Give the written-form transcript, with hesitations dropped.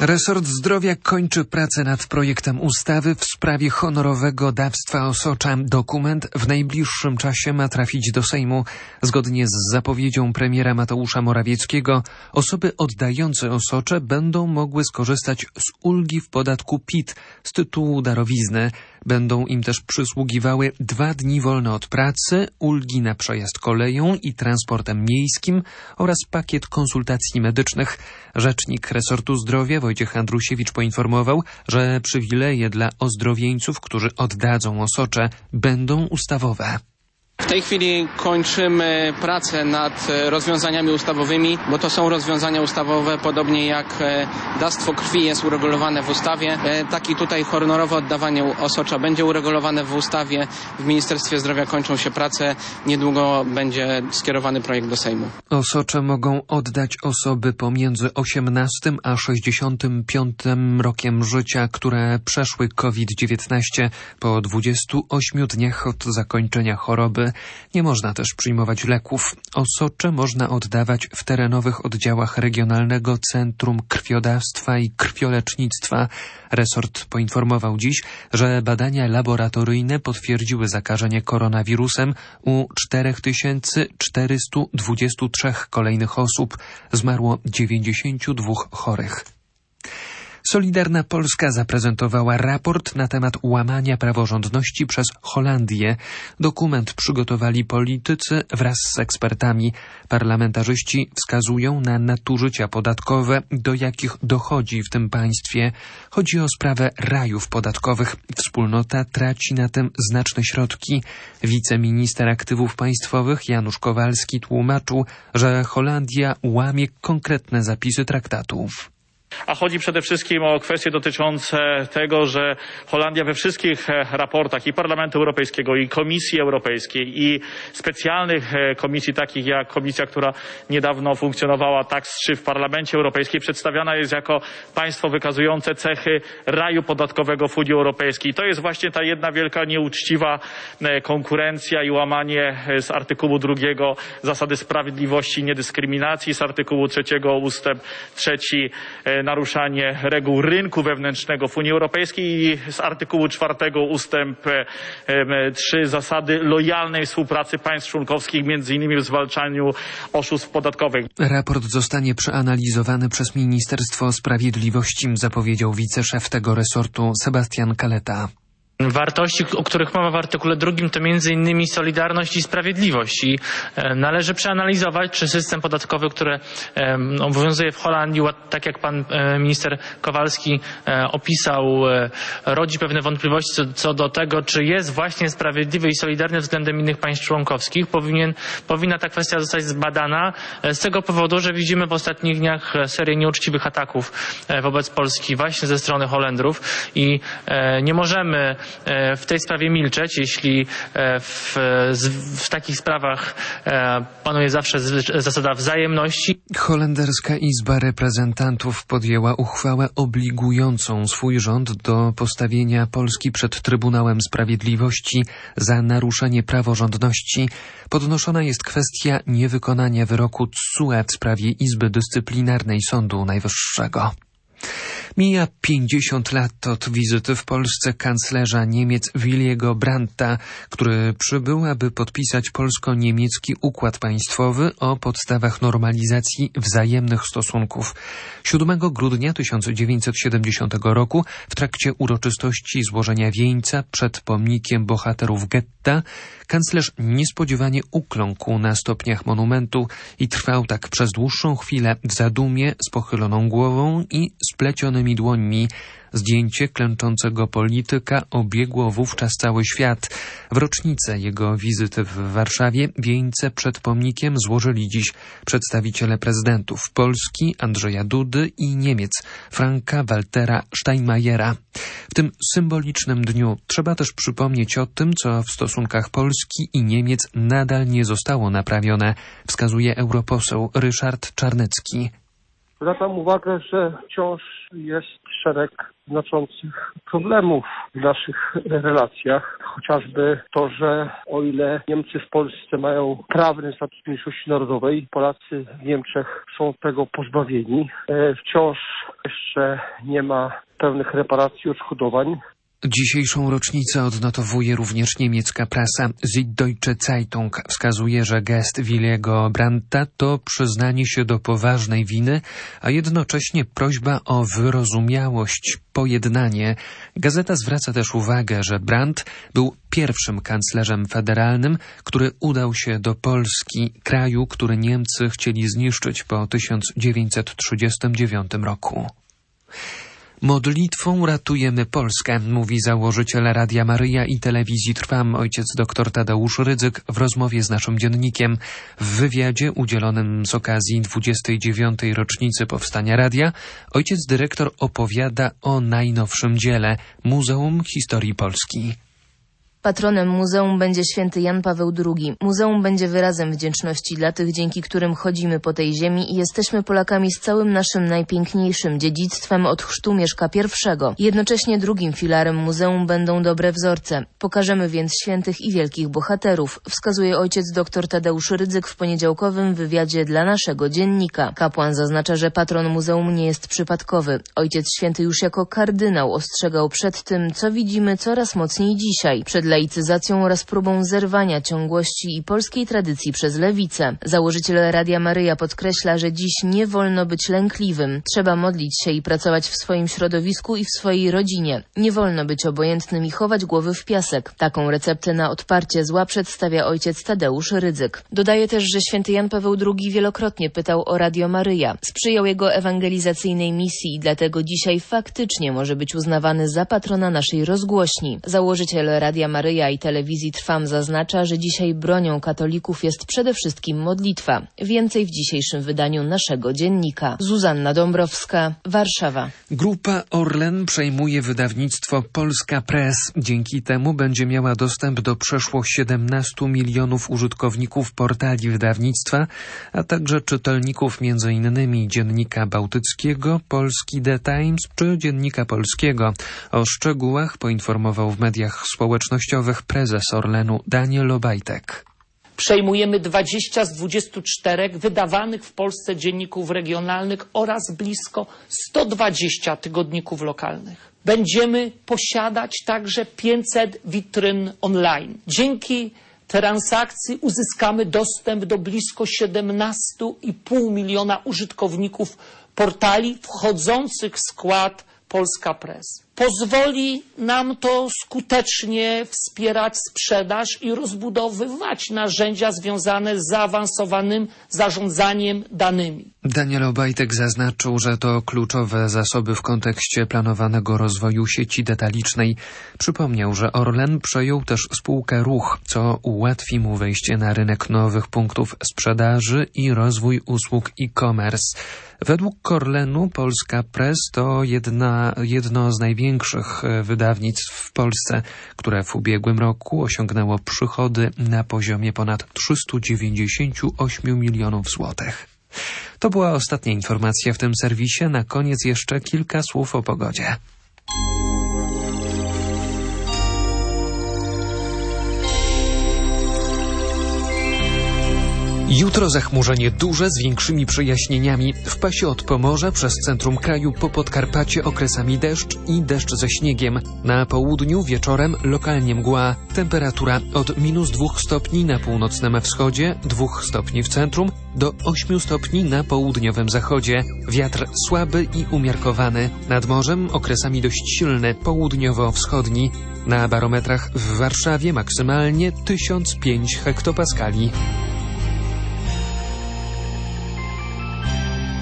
Resort Zdrowia kończy pracę nad projektem ustawy w sprawie honorowego dawstwa osocza. Dokument w najbliższym czasie ma trafić do Sejmu. Zgodnie z zapowiedzią premiera Mateusza Morawieckiego, osoby oddające osocze będą mogły skorzystać z ulgi w podatku PIT z tytułu darowizny. Będą im też przysługiwały 2 dni wolne od pracy, ulgi na przejazd koleją i transportem miejskim oraz pakiet konsultacji medycznych. Rzecznik Resortu Zdrowia Wojciech Andrusiewicz poinformował, że przywileje dla ozdrowieńców, którzy oddadzą osocze, będą ustawowe. W tej chwili kończymy pracę nad rozwiązaniami ustawowymi, bo to są rozwiązania ustawowe, podobnie jak dawstwo krwi jest uregulowane w ustawie. Tak i tutaj honorowe oddawanie osocza będzie uregulowane w ustawie. W Ministerstwie Zdrowia kończą się prace. Niedługo będzie skierowany projekt do Sejmu. Osocze mogą oddać osoby pomiędzy 18 a 65 rokiem życia, które przeszły COVID-19 po 28 dniach od zakończenia choroby. Nie można też przyjmować leków. Osocze można oddawać w terenowych oddziałach Regionalnego Centrum Krwiodawstwa i Krwiolecznictwa. Resort poinformował dziś, że badania laboratoryjne potwierdziły zakażenie koronawirusem u 4423 kolejnych osób. Zmarło 92 chorych. Solidarna Polska zaprezentowała raport na temat łamania praworządności przez Holandię. Dokument przygotowali politycy wraz z ekspertami. Parlamentarzyści wskazują na nadużycia podatkowe, do jakich dochodzi w tym państwie. Chodzi o sprawę rajów podatkowych. Wspólnota traci na tym znaczne środki. Wiceminister aktywów państwowych Janusz Kowalski tłumaczył, że Holandia łamie konkretne zapisy traktatów. A chodzi przede wszystkim o kwestie dotyczące tego, że Holandia we wszystkich raportach i Parlamentu Europejskiego, i Komisji Europejskiej, i specjalnych komisji takich jak komisja, która niedawno funkcjonowała, Tax 3 w Parlamencie Europejskim, przedstawiana jest jako państwo wykazujące cechy raju podatkowego w Unii Europejskiej. To jest właśnie ta jedna wielka nieuczciwa konkurencja i łamanie z artykułu 2 zasady sprawiedliwości i niedyskryminacji, z artykułu 3 ustęp 3 naruszanie reguł rynku wewnętrznego w Unii Europejskiej i z artykułu 4 ustęp 3 zasady lojalnej współpracy państw członkowskich, między innymi w zwalczaniu oszustw podatkowych. Raport zostanie przeanalizowany przez Ministerstwo Sprawiedliwości, zapowiedział wiceszef tego resortu Sebastian Kaleta. Wartości, o których mowa w artykule 2, to m.in. solidarność i sprawiedliwość. I należy przeanalizować, czy system podatkowy, który obowiązuje w Holandii, tak jak pan minister Kowalski opisał, rodzi pewne wątpliwości co do tego, czy jest właśnie sprawiedliwy i solidarny względem innych państw członkowskich. Powinna ta kwestia zostać zbadana z tego powodu, że widzimy w ostatnich dniach serię nieuczciwych ataków wobec Polski właśnie ze strony Holendrów i nie możemy w tej sprawie milczeć, jeśli w takich sprawach panuje zawsze zasada wzajemności. Holenderska Izba Reprezentantów podjęła uchwałę obligującą swój rząd do postawienia Polski przed Trybunałem Sprawiedliwości za naruszenie praworządności. Podnoszona jest kwestia niewykonania wyroku TSUE w sprawie Izby Dyscyplinarnej Sądu Najwyższego. Mija 50 lat od wizyty w Polsce kanclerza Niemiec Williego Brandta, który przybył, aby podpisać polsko-niemiecki układ państwowy o podstawach normalizacji wzajemnych stosunków. 7 grudnia 1970 roku w trakcie uroczystości złożenia wieńca przed pomnikiem bohaterów getta kanclerz niespodziewanie ukląkł na stopniach monumentu i trwał tak przez dłuższą chwilę w zadumie z pochyloną głową i splecionymi dłońmi. Zdjęcie klęczącego polityka obiegło wówczas cały świat. W rocznicę jego wizyty w Warszawie wieńce przed pomnikiem złożyli dziś przedstawiciele prezydentów Polski, Andrzeja Dudy i Niemiec, Franka-Waltera Steinmeiera. W tym symbolicznym dniu trzeba też przypomnieć o tym, co w stosunkach Polski i Niemiec nadal nie zostało naprawione, wskazuje europoseł Ryszard Czarnecki. Zwracam uwagę, że wciąż jest szereg znaczących problemów w naszych relacjach. Chociażby to, że o ile Niemcy w Polsce mają prawny status mniejszości narodowej, Polacy w Niemczech są tego pozbawieni. Wciąż jeszcze nie ma pełnych reparacji, odszkodowań. Dzisiejszą rocznicę odnotowuje również niemiecka prasa. Süddeutsche Zeitung wskazuje, że gest Williego Brandta to przyznanie się do poważnej winy, a jednocześnie prośba o wyrozumiałość, pojednanie. Gazeta zwraca też uwagę, że Brandt był pierwszym kanclerzem federalnym, który udał się do Polski, kraju, który Niemcy chcieli zniszczyć po 1939 roku. Modlitwą ratujemy Polskę, mówi założyciel Radia Maryja i Telewizji Trwam ojciec dr Tadeusz Rydzyk w rozmowie z naszym dziennikiem. W wywiadzie udzielonym z okazji 29. rocznicy powstania radia ojciec dyrektor opowiada o najnowszym dziele Muzeum Historii Polski. Patronem muzeum będzie święty Jan Paweł II. Muzeum będzie wyrazem wdzięczności dla tych, dzięki którym chodzimy po tej ziemi i jesteśmy Polakami z całym naszym najpiękniejszym dziedzictwem od chrztu Mieszka I. Jednocześnie drugim filarem muzeum będą dobre wzorce. Pokażemy więc świętych i wielkich bohaterów, wskazuje ojciec dr Tadeusz Rydzyk w poniedziałkowym wywiadzie dla naszego dziennika. Kapłan zaznacza, że patron muzeum nie jest przypadkowy. Ojciec święty już jako kardynał ostrzegał przed tym, co widzimy coraz mocniej dzisiaj, przed laicyzacją oraz próbą zerwania ciągłości i polskiej tradycji przez lewicę. Założyciel Radia Maryja podkreśla, że dziś nie wolno być lękliwym. Trzeba modlić się i pracować w swoim środowisku i w swojej rodzinie. Nie wolno być obojętnym i chować głowy w piasek. Taką receptę na odparcie zła przedstawia ojciec Tadeusz Rydzyk. Dodaje też, że święty Jan Paweł II wielokrotnie pytał o Radio Maryja. Sprzyjał jego ewangelizacyjnej misji i dlatego dzisiaj faktycznie może być uznawany za patrona naszej rozgłośni. Założyciel Radia Maryja i Telewizji Trwam zaznacza, że dzisiaj bronią katolików jest przede wszystkim modlitwa. Więcej w dzisiejszym wydaniu naszego dziennika. Zuzanna Dąbrowska, Warszawa. Grupa Orlen przejmuje wydawnictwo Polska Press. Dzięki temu będzie miała dostęp do przeszło 17 milionów użytkowników portali wydawnictwa, a także czytelników m.in. Dziennika Bałtyckiego, Polski The Times czy Dziennika Polskiego. O szczegółach poinformował w mediach społecznościowych prezes Orlenu Daniel Obajtek. Przejmujemy 20 z 24 wydawanych w Polsce dzienników regionalnych oraz blisko 120 tygodników lokalnych. Będziemy posiadać także 500 witryn online. Dzięki transakcji uzyskamy dostęp do blisko 17,5 miliona użytkowników portali wchodzących w skład Polska Press. Pozwoli nam to skutecznie wspierać sprzedaż i rozbudowywać narzędzia związane z zaawansowanym zarządzaniem danymi. Daniel Obajtek zaznaczył, że to kluczowe zasoby w kontekście planowanego rozwoju sieci detalicznej. Przypomniał, że Orlen przejął też spółkę Ruch, co ułatwi mu wejście na rynek nowych punktów sprzedaży i rozwój usług e-commerce. Według Orlenu Polska Press to jedno z największych wydawnictw w Polsce, które w ubiegłym roku osiągnęło przychody na poziomie ponad 398 milionów złotych. To była ostatnia informacja w tym serwisie. Na koniec jeszcze kilka słów o pogodzie. Jutro zachmurzenie duże z większymi przejaśnieniami. W pasie od Pomorza przez centrum kraju po Podkarpacie okresami deszcz i deszcz ze śniegiem. Na południu wieczorem lokalnie mgła. Temperatura od -2 stopni na północnym wschodzie, 2 stopni w centrum, do 8 stopni na południowym zachodzie. Wiatr słaby i umiarkowany. Nad morzem okresami dość silny, południowo-wschodni. Na barometrach w Warszawie maksymalnie 1005 hektopaskali.